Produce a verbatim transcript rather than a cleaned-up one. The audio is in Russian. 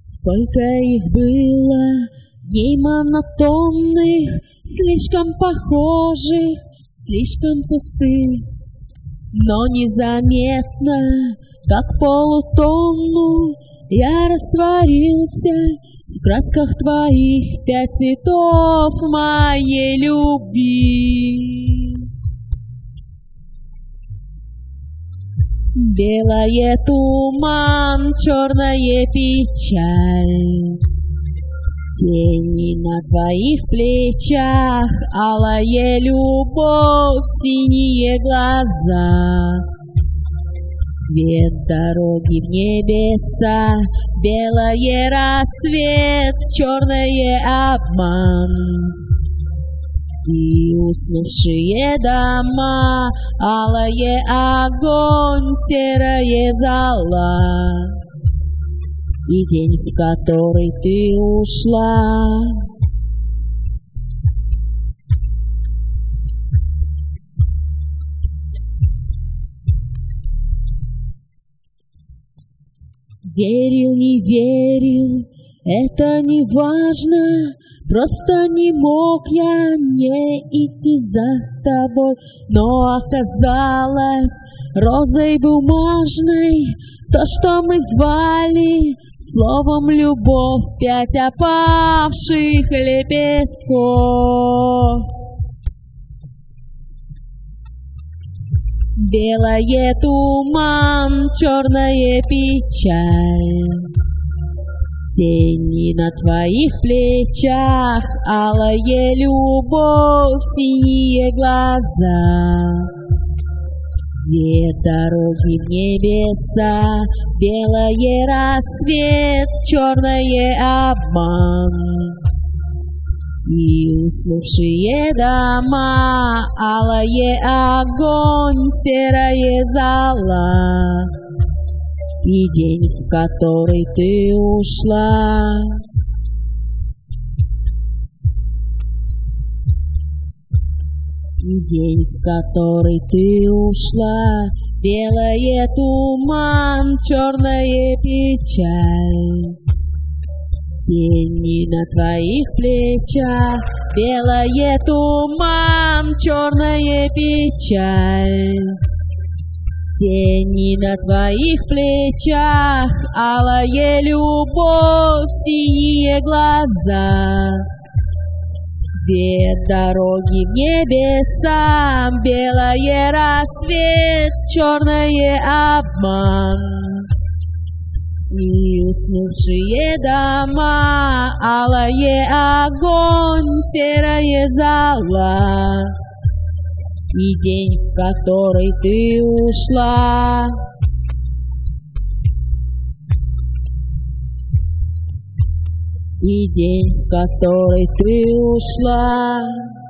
Сколько их было, дней монотонных, слишком похожих, слишком пустых, но незаметно, как полутонну, я растворился в красках твоих пять цветов моей любви. Белое туман, черная печаль, тени на твоих плечах, алая любовь, синие глаза. Две дороги в небеса, белое рассвет, черное обман. И уснувшие дома, алое огонь, серая зола. И день, в который ты ушла. Верил, не верил, это не важно, просто не мог я не идти за тобой, но оказалось розой бумажной то, что мы звали словом любовь, пять опавших лепестков. Белое туман, черная печаль, тени на твоих плечах, алая любовь, синие глаза. Две дороги в небеса, белое рассвет, черное обман. И уснувшие дома, алая огонь, серая зола. И день, в который ты ушла. И день, в который ты ушла. Белое туман, черная печаль, тени на твоих плечах. Белое туман, черная печаль, тени на твоих плечах, алая любовь, синие глаза. Две дороги в небеса, белое рассвет, черное обман. И уснувшие дома, алая огонь, серая зола. И день, в который ты ушла. И день, в который ты ушла.